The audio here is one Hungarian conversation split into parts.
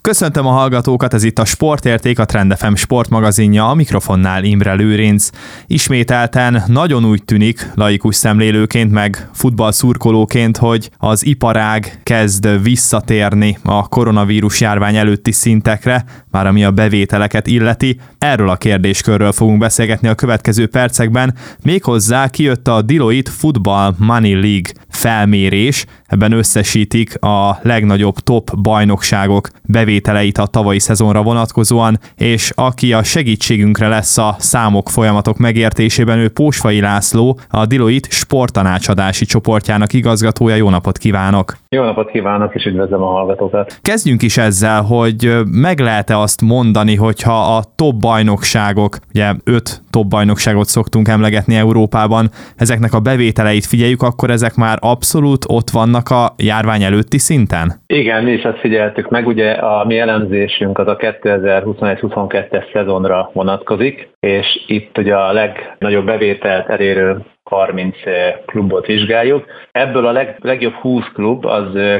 Köszöntöm a hallgatókat, ez itt a Sportérték, a Trend FM sportmagazinja, a mikrofonnál Imre Lőrinc. Ismételten nagyon úgy tűnik, laikus szemlélőként, meg futballszurkolóként, hogy az iparág kezd visszatérni a koronavírus járvány előtti szintekre, már ami a bevételeket illeti. Erről a kérdéskörről fogunk beszélgetni a következő percekben, méghozzá kijött a Deloitte Football Money League felmérés, ebben összesítik a legnagyobb top bajnokságok bevételeit a tavalyi szezonra vonatkozóan, és aki a segítségünkre lesz a számok folyamatok megértésében, ő Pósfai László, a Deloitte sporttanácsadási csoportjának igazgatója. Jó napot kívánok! Jó napot kívánok, és üdvözlöm a hallgatókat! Kezdjünk is ezzel, hogy meg lehet-e azt mondani, hogyha a top bajnokságok, ugye 5 top bajnokságot szoktunk emlegetni Európában, ezeknek a bevételeit figyeljük, akkor ezek már abszolút ott vannak a járvány előtti szinten? Igen, mi is azt figyeltük meg, ugye a mi elemzésünk az a 2021-22-es szezonra vonatkozik, és itt ugye a legnagyobb bevételt elérő 30 klubot vizsgáljuk. Ebből a legjobb 20 klub az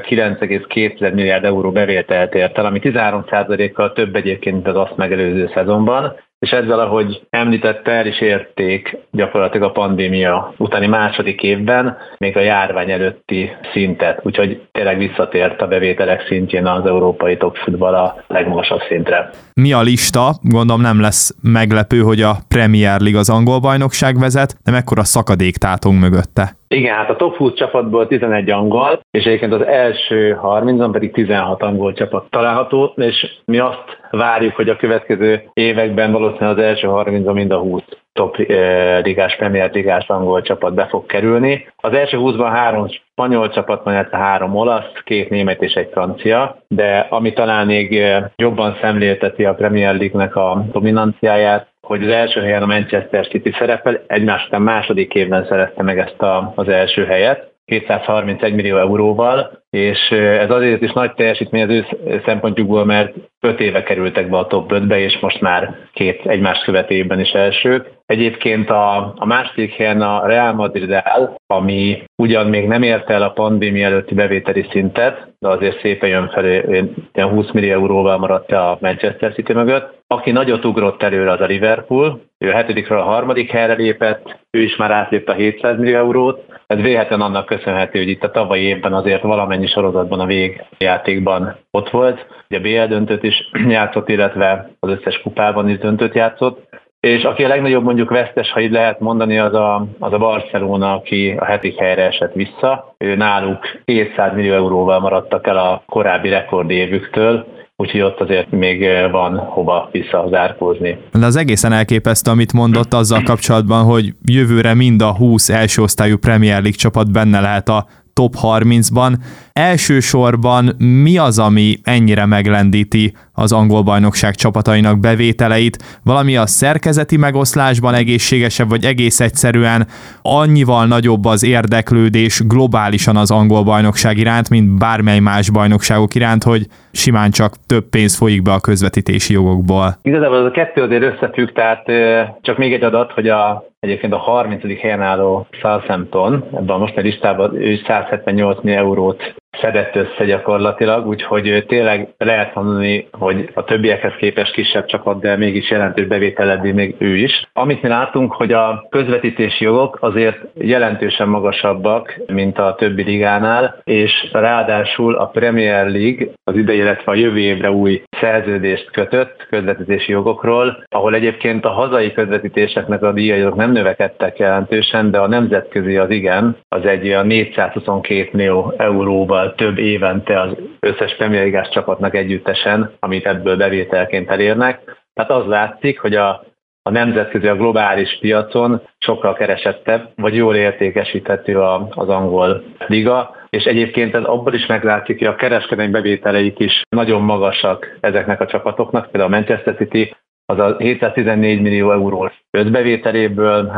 9,2 milliárd euró bevételt ért el, ami 13%-kal több egyébként, mint az azt megelőző szezonban, és ezzel, ahogy említette, el is érték gyakorlatilag a pandémia utáni második évben még a járvány előtti szintet, úgyhogy tényleg visszatért a bevételek szintjén az európai topfutball a legmagasabb szintre. Mi a lista? Gondolom nem lesz meglepő, hogy a Premier League az angol bajnokság vezet, de mekkora szakadék tátong mögötte? Igen, hát a top 20 csapatból 11 angol, és egyébként az első 30-ban pedig 16 angol csapat található, és mi azt várjuk, hogy a következő években valószínűleg az első 30-ban mind a 20 top ligás, Premier ligás angol csapat be fog kerülni. Az első 20-ban 3 spanyol csapat van, illetve 3 olasz, 2 német és 1 francia, de ami talán még jobban szemlélteti a Premier League-nek a dominanciáját, hogy az első helyen a Manchester City szerepel, egymás után második évben szerezte meg ezt az első helyet, 231 millió euróval, és ez azért is nagy teljesítmény az ő szempontjukból, mert 5 éve kerültek be a top 5-be, és most már 2 egymást követő évben is elsők. Egyébként a második helyen a Real Madrid áll, ami ugyan még nem ért el a pandémia előtti bevételi szintet, de azért szépen jön felé, ilyen 20 millió euróval maradt a Manchester City mögött. Aki nagyot ugrott előre, az a Liverpool, ő a 7-ről a 3. helyre lépett, ő is már átlépte a 700 millió eurót. Ez véletlen annak köszönhető, hogy itt a tavalyi évben azért valamennyi sorozatban a végjátékban ott volt. Ugye a BL döntőt is játszott, illetve az összes kupában is döntőt játszott. És aki a legnagyobb mondjuk vesztes, ha így lehet mondani, az a Barcelona, aki a 7. helyre esett vissza. Ő náluk 200 millió euróval maradtak el a korábbi rekordévüktől, úgyhogy ott azért még van hova visszazárkózni. De az egészen elképesztő, amit mondott azzal kapcsolatban, hogy jövőre mind a 20 első osztályú Premier League csapat benne lehet a top 30-ban. Elsősorban mi az, ami ennyire meglendíti az angol bajnokság csapatainak bevételeit? Valami a szerkezeti megoszlásban egészségesebb, vagy egész egyszerűen annyival nagyobb az érdeklődés globálisan az angol bajnokság iránt, mint bármely más bajnokságok iránt, hogy simán csak több pénz folyik be a közvetítési jogokból? Igazából az a kettő azért összefügg, tehát csak még egy adat, hogy egyébként a 30. helyen álló Southampton, ebben a mostani listában ő 178 millió eurót szedett össze gyakorlatilag, úgyhogy tényleg lehet mondani, hogy a többiekhez képest kisebb csapat, de mégis jelentős bevétel még ő is. Amit mi látunk, hogy a közvetítési jogok azért jelentősen magasabbak, mint a többi ligánál, és ráadásul a Premier League az idei, illetve a jövő évre új szerződést kötött közvetítési jogokról, ahol egyébként a hazai közvetítéseknek a díjai nem növekedtek jelentősen, de a nemzetközi az igen, az egy olyan 422 millió euróval több évente az összes Premier Ligás csapatnak együttesen, amit ebből bevételként elérnek. Tehát az látszik, hogy a nemzetközi, a globális piacon sokkal keresettebb, vagy jól értékesíthető az angol liga, és egyébként ez abból is meglátszik, hogy a kereskedelmi bevételeik is nagyon magasak ezeknek a csapatoknak, például a Manchester City az a 714 millió eurós összbevételéből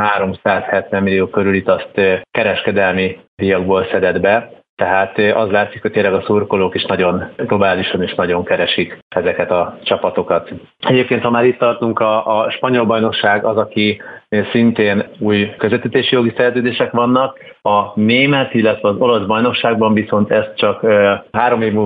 370 millió körül itt azt kereskedelmi díjakból szedett be. Tehát az látszik, hogy tényleg a szurkolók is nagyon globálisan is nagyon keresik ezeket a csapatokat. Egyébként, ha már itt tartunk, a spanyol bajnokság az, aki szintén új közvetítési jogi szerződések vannak. A német, illetve az olasz bajnokságban viszont ezt csak 3 év múlva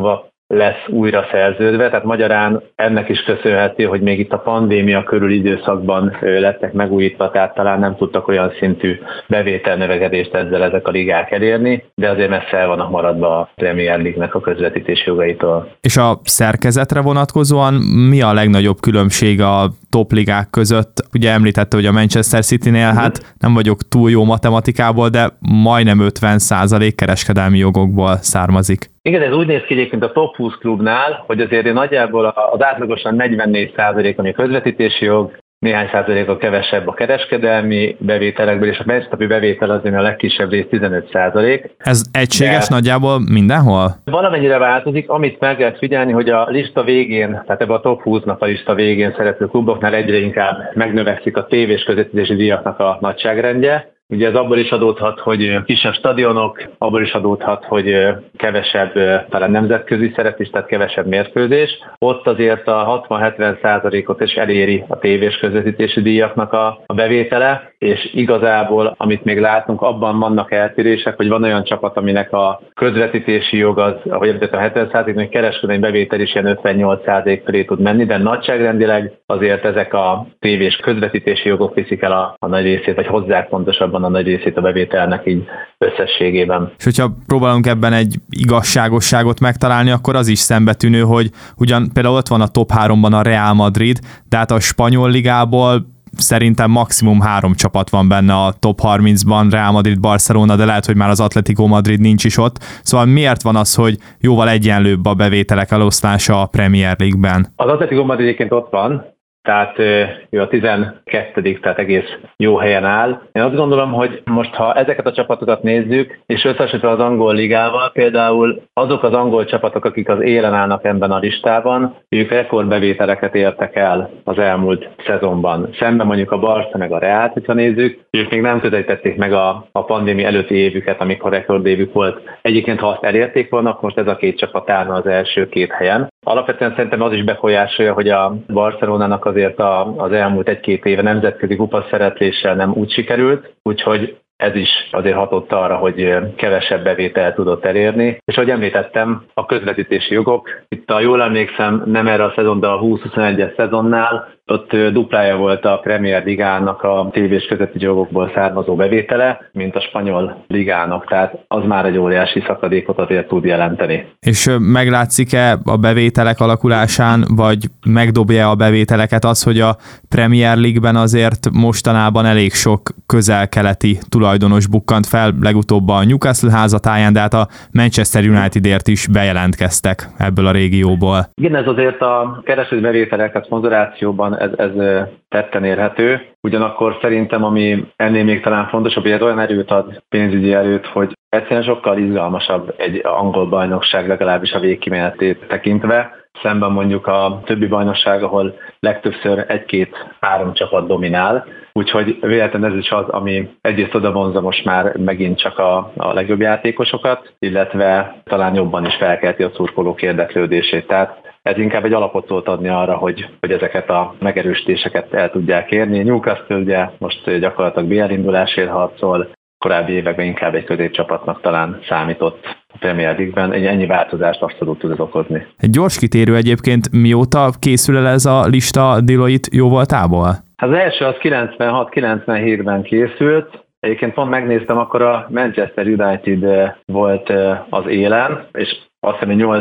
lesz újra szerződve, tehát magyarán ennek is köszönhető, hogy még itt a pandémia körül időszakban lettek megújítva, tehát talán nem tudtak olyan szintű bevételnövekedést ezek a ligák elérni, de azért messze el vannak maradva a Premier League-nek a közvetítési jogaitól. És a szerkezetre vonatkozóan mi a legnagyobb különbség a top ligák között? Ugye említette, hogy a Manchester Citynél hát nem vagyok túl jó matematikából, de majdnem 50% kereskedelmi jogokból származik. Igen, ez úgy néz ki egyébként a top 20 klubnál, hogy azért nagyjából az átlagosan 44% ami a közvetítési jog, néhány százalékkal kevesebb a kereskedelmi bevételekből, és a meccsnapi bevétel azért a legkisebb rész 15%. Ez egységes nagyjából mindenhol? Valamennyire változik, amit meg lehet figyelni, hogy a lista végén, tehát ebben a top 20-nak a lista végén szereplő kluboknál egyre inkább megnövekszik a tévés közvetítési díjaknak a nagyságrendje. Ugye ez abból is adódhat, hogy kisebb stadionok, abból is adódhat, hogy kevesebb talán nemzetközi szerep is, tehát kevesebb mérkőzés. Ott azért a 60-70%-ot is eléri a tévés közvetítési díjaknak a bevétele, és igazából, amit még látunk, abban vannak eltérések, hogy van olyan csapat, aminek a közvetítési jog az, ahogy említett, a 70%, még kereskedelmi bevétel is ilyen 58% felé tud menni, de nagyságrendileg azért ezek a tévés közvetítési jogok viszik el a nagy részét, vagy hozzák pontosabban a nagy részét a bevételnek így összességében. És hogyha próbálunk ebben egy igazságosságot megtalálni, akkor az is szembetűnő, hogy ugyan például ott van a top 3-ban a Real Madrid, de hát a spanyol ligából szerintem maximum 3 csapat van benne a top 30-ban, Real Madrid, Barcelona, de lehet, hogy már az Atletico Madrid nincs is ott. Szóval miért van az, hogy jóval egyenlőbb a bevételek eloszlása a Premier League-ben? Az Atletico Madrid egyébként ott van, tehát ő a 12., tehát egész jó helyen áll. Én azt gondolom, hogy most ha ezeket a csapatokat nézzük, és összehasonlítva az angol ligával, például azok az angol csapatok, akik az élen állnak ebben a listában, ők rekordbevételeket értek el az elmúlt szezonban. Szemben mondjuk a Barca meg a Reált, hogyha nézzük, ők még nem közelítették meg a pandémia előtti évüket, amikor rekordévük volt. Egyébként, ha azt elérték volna, most ez a 2 csapat állna az első 2 helyen. Alapvetően szerintem az is befolyásolja, hogy a Barcelonának azért az elmúlt 1-2 éve nemzetközi kupasz szerepléssel nem úgy sikerült, úgyhogy ez is azért hatott arra, hogy kevesebb bevételt tudott elérni. És ahogy említettem, a közvetítési jogok, itt jól emlékszem, nem erre a szezon, de a 20-21-es szezonnál, ott duplája volt a Premier Ligának a tévés közvetítési jogokból származó bevétele, mint a spanyol ligának, tehát az már egy óriási szakadékot azért tud jelenteni. És meglátszik-e a bevételek alakulásán, vagy megdobja a bevételeket az, hogy a Premier League-ben azért mostanában elég sok közel-keleti tulajdonos bukkant fel, legutóbb a Newcastle házatáján, de hát a Manchester Unitedért is bejelentkeztek ebből a régióból. Igen, ez azért a kereső bevételeket szponzorációban ez tetten érhető. Ugyanakkor szerintem, ami ennél még talán fontosabb, hogy ez olyan erőt ad, pénzügyi erőt, hogy egyszerűen sokkal izgalmasabb egy angol bajnokság, legalábbis a végkimenetét tekintve, szemben mondjuk a többi bajnokság, ahol legtöbbször 1-2-3 csapat dominál. Úgyhogy véletlenül ez is az, ami egyrészt oda vonza most már megint csak a legjobb játékosokat, illetve talán jobban is felkelti a szurkolók érdeklődését. Tehát ez inkább egy alapot szólt adni arra, hogy ezeket a megerősítéseket el tudják érni. Newcastle ugye most gyakorlatilag BL indulásért harcol, korábbi években inkább egy középcsapatnak talán számított a Premier League-ben. Ennyi változást abszolút tud ez okozni. Egy gyors kitérő egyébként, mióta készül el ez a lista Deloitte jóvoltából? Az első az 96-97-ben készült. Egyébként pont megnéztem, akkor a Manchester United volt az élen, és azt hiszem, hogy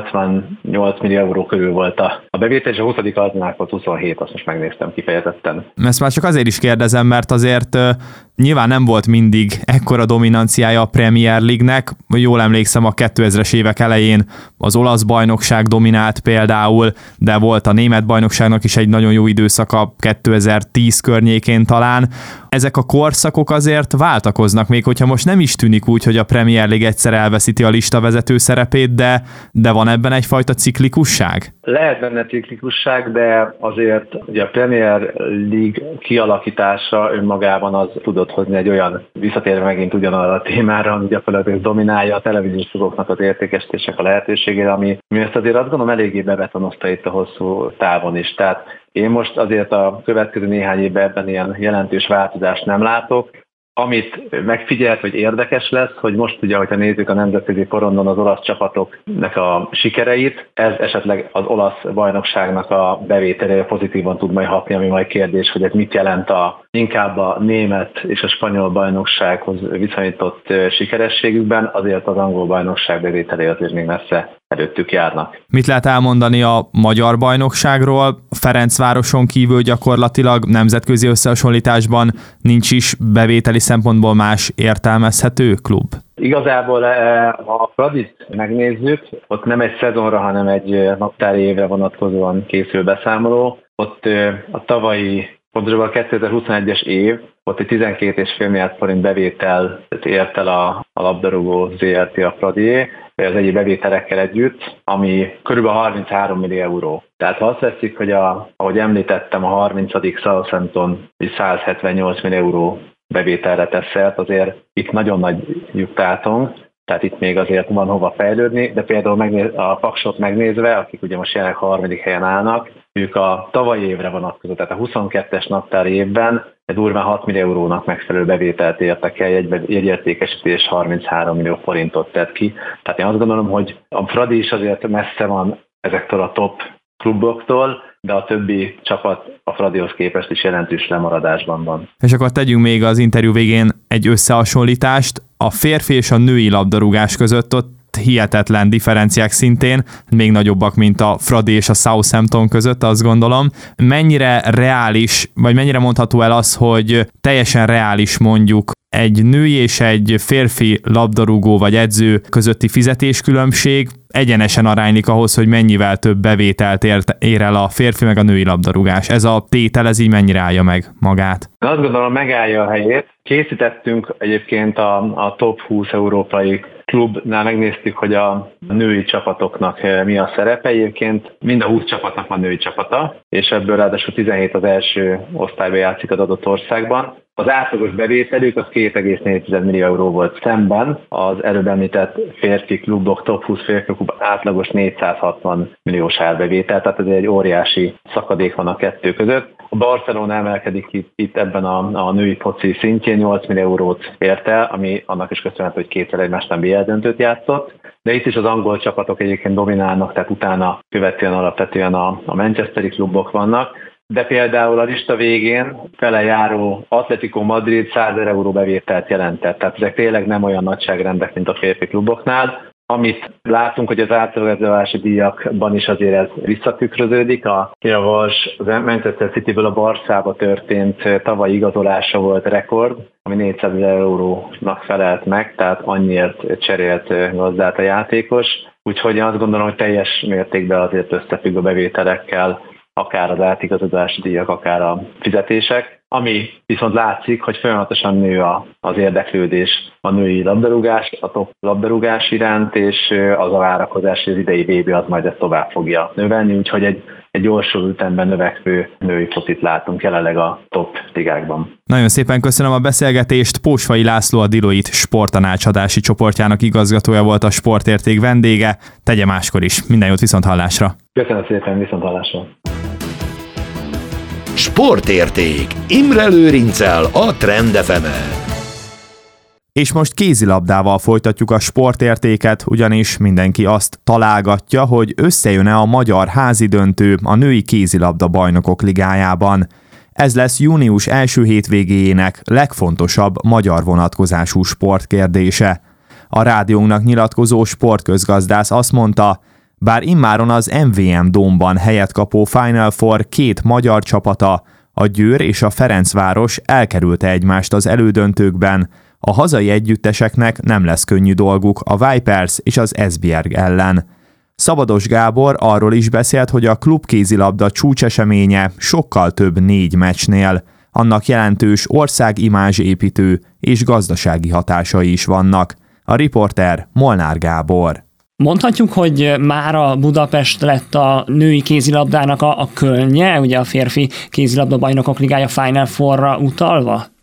88 millió euró körül volt a bevétel, és a 20. adnák volt 27, azt most megnéztem kifejezetten. Ezt már csak azért is kérdezem, mert azért nyilván nem volt mindig ekkora dominanciája a Premier League-nek. Jól emlékszem, a 2000-es évek elején az olasz bajnokság dominált például, de volt a német bajnokságnak is egy nagyon jó időszaka 2010 környékén talán. Ezek a korszakok azért váltakoznak, még hogyha most nem is tűnik úgy, hogy a Premier League egyszer elveszíti a listavezető szerepét, de van ebben egyfajta ciklikusság? Lehet benne ciklikusság, de azért ugye a Premier League kialakítása önmagában az tudott hozni egy olyan, visszatérve megint ugyanarra a témára, ami gyakorlatilag dominálja a televíziós jogoknak az értékesítések a lehetőségére, ami ezt azért azt gondolom eléggé bebetonozta itt a hosszú távon is. Tehát én most azért a következő néhány évben ebben ilyen jelentős változást nem látok. Amit megfigyelt, hogy érdekes lesz, hogy most ugye, hogyha nézzük a nemzetközi porondon az olasz csapatoknak a sikereit, ez esetleg az olasz bajnokságnak a bevételére pozitívan tud majd hatni, ami majd kérdés, hogy ez mit jelent inkább a német és a spanyol bajnoksághoz viszonyított sikerességükben, azért az angol bajnokság bevételé azért még messze előttük járnak. Mit lehet elmondani a magyar bajnokságról? Ferencvároson kívül gyakorlatilag nemzetközi összehasonlításban nincs is bevételi szempontból más értelmezhető klub? Igazából, ha a Fradit megnézzük, ott nem egy szezonra, hanem egy naptári évre vonatkozóan készül beszámoló. Ott a tavalyi, pontosabban a 2021-es év, ott egy 12,5 milliárd forint bevételt ért el a labdarúgó ZRT, a Fradié, az egyéb bevételekkel együtt, ami körülbelül 33 millió euró. Tehát ha azt veszik, hogy ahogy említettem, a 30. Southampton 178 millió euró bevételre tesz szert, azért itt nagyon nagy lyuk tátong, tehát itt még azért van hova fejlődni, de például a Paksot megnézve, akik ugye most jelenleg 3. helyen állnak, ők a tavalyi évre vonatkozó, tehát a 22-es naptári évben durván 6 millió eurónak megfelelő bevételt értek el, jegyértékesítés 33 millió forintot tett ki. Tehát én azt gondolom, hogy a Fradi is azért messze van ezektől a top kluboktól, de a többi csapat a Fradihoz képest is jelentős lemaradásban van. És akkor tegyünk még az interjú végén egy összehasonlítást. A férfi és a női labdarúgás között ott hihetetlen differenciák szintén, még nagyobbak, mint a Fradi és a Southampton között, azt gondolom. Mennyire reális, vagy mennyire mondható el az, hogy teljesen reális mondjuk egy női és egy férfi labdarúgó vagy edző közötti fizetéskülönbség egyenesen aránylik ahhoz, hogy mennyivel több bevételt ér el a férfi meg a női labdarúgás. Ez a tétel, ez így mennyire állja meg magát? Azt gondolom, megállja a helyét. Készítettünk egyébként a top 20 európai klubnál, megnéztük, hogy a női csapatoknak mi a szerepe. Egyébként mind a 20 csapatnak van női csapata, és ebből ráadásul 17 az első osztályban játszik az adott országban. Az átlagos bevételük az 2,4 millió euró volt szemben, az előbb említett férfi klubok, top 20 férfi klub átlagos 460 milliós árbevétel, tehát ez egy óriási szakadék van a kettő között. A Barcelona emelkedik itt ebben a női foci szintjén, 8 millió eurót ért el, ami annak is köszönhető, hogy kétszer egymástán BL döntőt játszott. De itt is az angol csapatok egyébként dominálnak, tehát utána követően alapvetően a manchesteri klubok vannak. De például a lista végén fele járó Atletico Madrid 100 000 euró bevételt jelentett. Tehát ezek tényleg nem olyan nagyságrendek, mint a férfi kluboknál. Amit látunk, hogy az átlagos díjakban is azért ez visszatükröződik. A Manchester Cityből a Barszába történt tavalyi igazolása volt rekord, ami 400 000 eurónak felelt meg, tehát annyiért cserélt gazdát a játékos. Úgyhogy én azt gondolom, hogy teljes mértékben azért összefügg a bevételekkel, akár az átigazolási díjak, akár a fizetések. Ami viszont látszik, hogy folyamatosan nő az érdeklődés a női labdarúgás, a top labdarúgás iránt, és az a várakozás, hogy az idei VB az majd ezt tovább fogja növelni, úgyhogy egy gyorsuló ütemben növekvő női focit látunk jelenleg a top ligákban. Nagyon szépen köszönöm a beszélgetést. Pósfai László, a Deloitte sporttanácsadási csoportjának igazgatója volt a Sportérték vendége. Tegye máskor is. Minden jót, viszonthallásra. Köszönöm szépen, viszonthallásra. Sportérték. Imre Lőrinccel a Trend FM-en. És most kézilabdával folytatjuk a sportértéket, ugyanis mindenki azt találgatja, hogy összejön-e a magyar házi döntő a női kézilabda bajnokok ligájában. Ez lesz június első hétvégéjének legfontosabb magyar vonatkozású sportkérdése. A rádiónknak nyilatkozó sportközgazdász azt mondta, bár immáron az MVM Dome-ban helyet kapó Final Four két magyar csapata, a Győr és a Ferencváros elkerülte egymást az elődöntőkben, a hazai együtteseknek nem lesz könnyű dolguk a Vipers és az Esbjerg ellen. Szabados Gábor arról is beszélt, hogy a klubkézilabda csúcseseménye sokkal több 4 meccsnél. Annak jelentős országimázsépítő és gazdasági hatásai is vannak. A riporter Molnár Gábor. Mondhatjuk, hogy már a Budapest lett a női kézilabdának a kölnye, ugye a férfi kézilabda bajnokok ligája Final Four-ra utalva?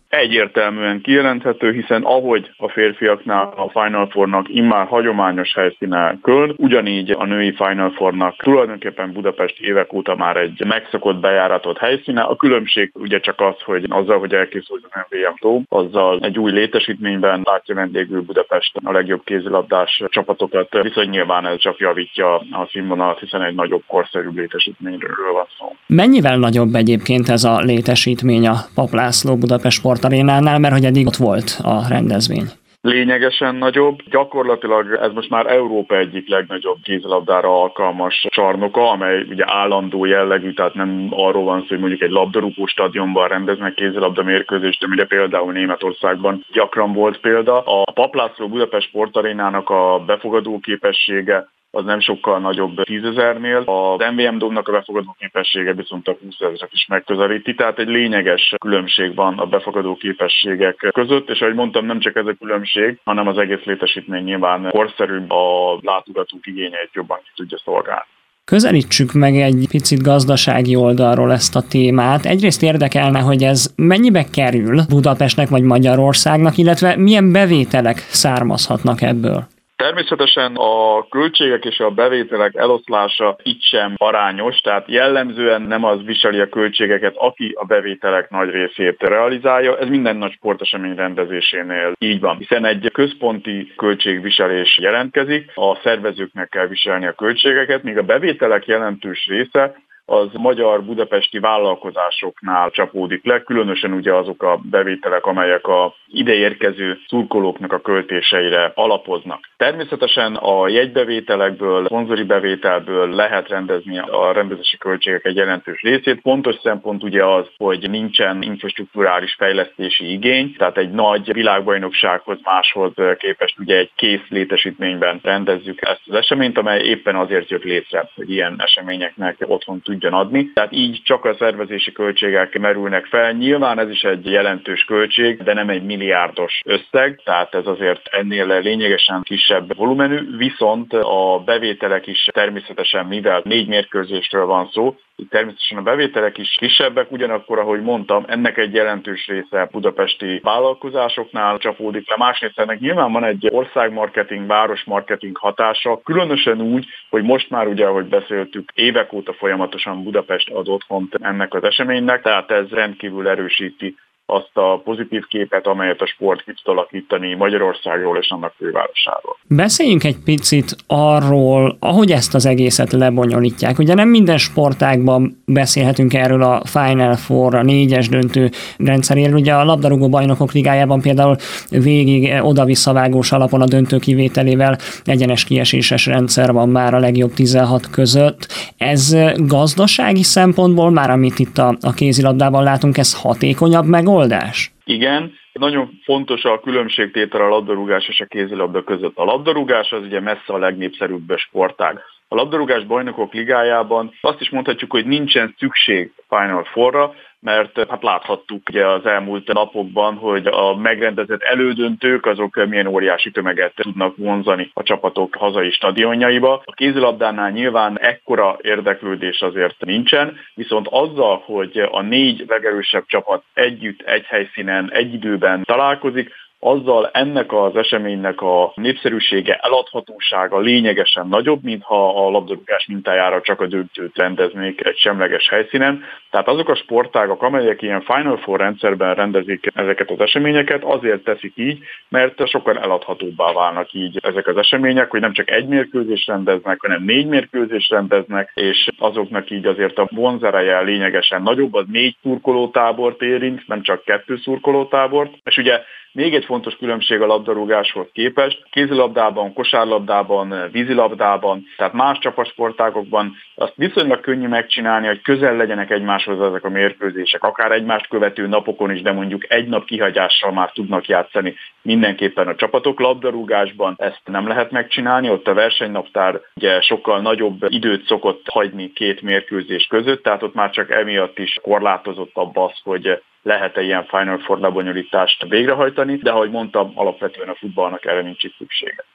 egyértelműen kijelenthető, hiszen ahogy a férfiaknál a Final Four-nak immár hagyományos helyszíne Köln, ugyanígy a női Final Four-nak tulajdonképpen Budapest évek óta már egy megszokott bejáratott helyszíne. A különbség ugye csak az, hogy azzal, hogy elkészült a MVM Dome, azzal egy új létesítményben látja vendégül Budapest a legjobb kézilabdás csapatokat, viszont nyilván ez csak javítja a színvonalat, hiszen egy nagyobb, korszerűbb létesítményről van szó. Mennyivel nagyobb egyébként ez a létesítmény a Papp László Budapest Sportarénánál, mert hogy eddig ott volt a rendezvény? Lényegesen nagyobb. Gyakorlatilag ez most már Európa egyik legnagyobb kézilabdára alkalmas csarnoka, amely ugye állandó jellegű, tehát nem arról van szó, hogy mondjuk egy labdarúgó stadionban rendeznek kézilabda mérkőzést, amire például Németországban gyakran volt példa. A Papp László Budapest Sportarénának a befogadó képessége az nem sokkal nagyobb 10 000-nél. Az MVM Dome-nak a befogadó képessége viszont a 20 000-et is megközelíti, tehát egy lényeges különbség van a befogadó képességek között, és ahogy mondtam, nem csak ez a különbség, hanem az egész létesítmény nyilván korszerűbb, a látogatók igényeit jobban ki tudja szolgálni. Közelítsük meg egy picit gazdasági oldalról ezt a témát. Egyrészt érdekelne, hogy ez mennyibe kerül Budapestnek vagy Magyarországnak, illetve milyen bevételek származhatnak ebből? Természetesen a költségek és a bevételek eloszlása itt sem arányos, tehát jellemzően nem az viseli a költségeket, aki a bevételek nagy részét realizálja. Ez minden nagy sportesemény rendezésénél így van, hiszen egy központi költségviselés jelentkezik, a szervezőknek kell viselni a költségeket, míg a bevételek jelentős része az magyar budapesti vállalkozásoknál csapódik le, különösen ugye azok a bevételek, amelyek a ideérkező szurkolóknak a költéseire alapoznak. Természetesen a jegybevételekből, szponzori bevételből lehet rendezni a rendezési költségek egy jelentős részét. Pontos szempont ugye az, hogy nincsen infrastrukturális fejlesztési igény, tehát egy nagy világbajnoksághoz máshoz képest ugye egy kész létesítményben rendezzük ezt az eseményt, amely éppen azért jött létre, hogy ilyen eseményeknek otthon tudjon adni. Tehát így csak a szervezési költségek merülnek fel. Nyilván ez is egy jelentős költség, de nem egy milliárdos összeg, tehát ez azért ennél lényegesen kisebb volumenű, viszont a bevételek is természetesen, mivel 4 mérkőzésről van szó, itt természetesen a bevételek is kisebbek, ugyanakkor, ahogy mondtam, ennek egy jelentős része budapesti vállalkozásoknál csapódik le. Másrészt ennek nyilván van egy országmarketing, városmarketing hatása, különösen úgy, hogy most már ugye, ahogy beszéltük, évek óta folyamatosan Budapest ad otthont ennek az eseménynek, tehát ez rendkívül erősíti azt a pozitív képet, amelyet a sport ki tud alakítani Magyarországról és annak fővárosáról. Beszéljünk egy picit arról, ahogy ezt az egészet lebonyolítják. Ugye nem minden sportágban beszélhetünk erről a Final Four, a 4-es döntő rendszeréről. Ugye a labdarúgó bajnokok ligájában például végig oda-visszavágós alapon a döntő kivételével egyenes kieséses rendszer van már a legjobb 16 között. Ez gazdasági szempontból, már amit itt a kézilabdában látunk, ez hatékonyabb megoldás? Igen. Nagyon fontos a különbségtétel a labdarúgás és a kézilabda között. A labdarúgás az ugye messze a legnépszerűbb sportág. A labdarúgás bajnokok ligájában azt is mondhatjuk, hogy nincsen szükség Final Fourra, mert hát láthattuk ugye az elmúlt napokban, hogy a megrendezett elődöntők azok milyen óriási tömeget tudnak vonzani a csapatok hazai stadionjaiba. A kézilabdánál nyilván ekkora érdeklődés azért nincsen, viszont azzal, hogy a 4 legerősebb csapat együtt, egy helyszínen, egy időben találkozik, azzal ennek az eseménynek a népszerűsége, eladhatósága lényegesen nagyobb, mintha a labdarúgás mintájára csak a döntőt rendeznék egy semleges helyszínen. Tehát azok a sportágak, amelyek ilyen Final Four rendszerben rendezik ezeket az eseményeket, azért teszik így, mert sokkal eladhatóbbá válnak így ezek az események, hogy nem csak egy mérkőzést rendeznek, hanem 4 mérkőzést rendeznek, és azoknak így azért a vonzereje lényegesen nagyobb, az 4 szurkolótábort érint, nem csak 2 szurkolótábort. És ugye még egy fontos különbség a labdarúgáshoz képest, kézilabdában, kosárlabdában, vízilabdában, tehát más csapatsportágokban azt viszonylag könnyű megcsinálni, hogy közel legyenek egymáshoz ezek a mérkőzések, akár egymást követő napokon is, de mondjuk egy nap kihagyással már tudnak játszani mindenképpen a csapatok. Labdarúgásban ezt nem lehet megcsinálni, ott a versenynaptár ugye sokkal nagyobb időt szokott hagyni 2 mérkőzés között, tehát ott már csak emiatt is korlátozottabb az, hogy lehet-e ilyen Final Four lebonyolítást végrehajtani, de ahogy mondtam, alapvetően a futballnak erre nincs itt szüksége.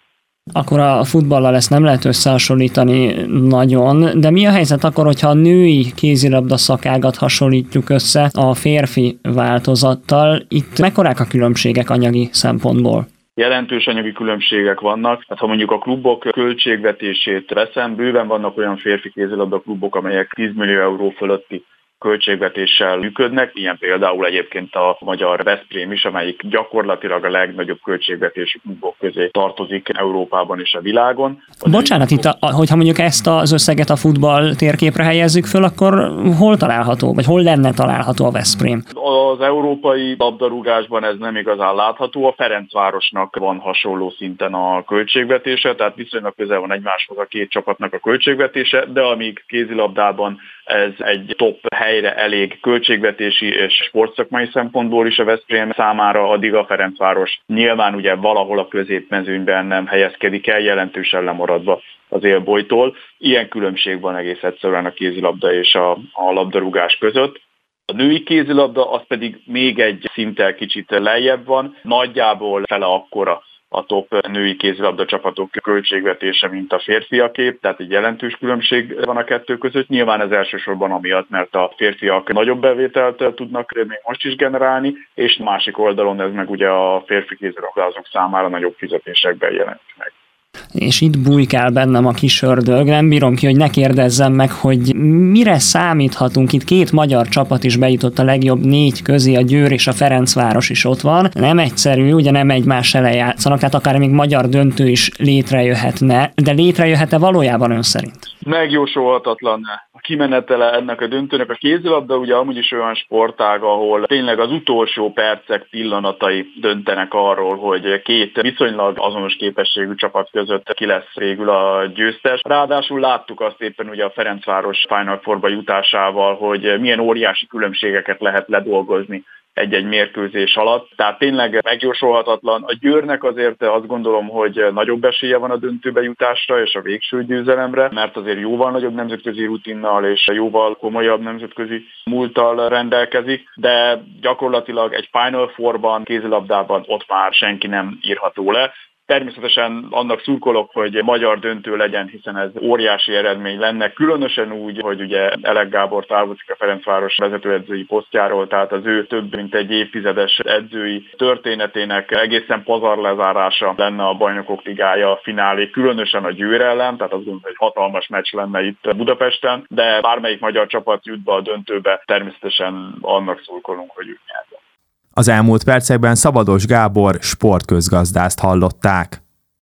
Akkor a futballal ezt nem lehet összehasonlítani nagyon, de mi a helyzet akkor, hogyha a női kézilabda szakágat hasonlítjuk össze a férfi változattal? Itt mekkorák a különbségek anyagi szempontból? Jelentős anyagi különbségek vannak. Hát ha mondjuk a klubok költségvetését veszem, bőven vannak olyan férfi kézilabda klubok, amelyek 10 millió euró fölötti költségvetéssel működnek, ilyen például egyébként a magyar Veszprém is, amelyik gyakorlatilag a legnagyobb költségvetésű klubok közé tartozik Európában és a világon. Bocsánat, itt hogyha mondjuk ezt az összeget a futball térképre helyezzük föl, akkor hol található, vagy hol lenne található a Veszprém? Az európai labdarúgásban ez nem igazán látható, a Ferencvárosnak van hasonló szinten a költségvetése, tehát viszonylag közel van egymáshoz a két csapatnak a költségvetése, de amíg kézilabdában ez egy top helyre elég költségvetési és sportszakmai szempontból is a Veszprém számára, addig a Ferencváros nyilván ugye valahol a középmezőnyben nem helyezkedik el, jelentősen lemaradva az élbolytól. Ilyen különbség van egész egyszerűen a kézilabda és a labdarúgás között. A női kézilabda az pedig még egy szinttel kicsit lejjebb van, nagyjából fele akkora a top női kézilabda csapatok költségvetése, mint a férfiaké, tehát egy jelentős különbség van a kettő között. Nyilván ez elsősorban amiatt, mert a férfiak nagyobb bevételt tudnak még most is generálni, és másik oldalon ez meg ugye a férfi kézilabdázók számára nagyobb fizetésekben jelent meg. És itt bujkál bennem a kis ördög, nem bírom ki, hogy ne kérdezzem meg, hogy mire számíthatunk. Itt két magyar csapat is bejutott a legjobb 4 közé, a Győr és a Ferencváros is ott van. Nem egyszerű, ugye nem egymás ellen játszanak, tehát akár még magyar döntő is létrejöhetne, de létrejöhet-e valójában ön szerint? Megjósolhatatlan a kimenetele ennek a döntőnek. A kézilabda ugye amúgy is olyan sportág, ahol tényleg az utolsó percek pillanatai döntenek arról, hogy két viszonylag azonos képességű csapat között ki lesz végül a győztes. Ráadásul láttuk azt éppen ugye a Ferencváros Final Fourba jutásával, hogy milyen óriási különbségeket lehet ledolgozni egy-egy mérkőzés alatt. Tehát tényleg megjósolhatatlan. A Győrnek azért azt gondolom, hogy nagyobb esélye van a döntőbe jutásra és a végső győzelemre, mert azért jóval nagyobb nemzetközi rutinnal és jóval komolyabb nemzetközi múlttal rendelkezik, de gyakorlatilag egy Final Fourban, kézilabdában ott már senki nem írható le. Természetesen annak szurkolok, hogy magyar döntő legyen, hiszen ez óriási eredmény lenne, különösen úgy, hogy ugye Elek Gábor távozik a Ferencváros vezetőedzői posztjáról, tehát az ő több mint egy évtizedes edzői történetének egészen pazar lezárása lenne a Bajnokok Ligája finálé, különösen a Győr ellen, tehát azt gondolom, hogy hatalmas meccs lenne itt Budapesten, de bármelyik magyar csapat jut be a döntőbe, természetesen annak szurkolunk, hogy ők nyerjen. Az elmúlt percekben Szabados Gábor sportközgazdást hallották.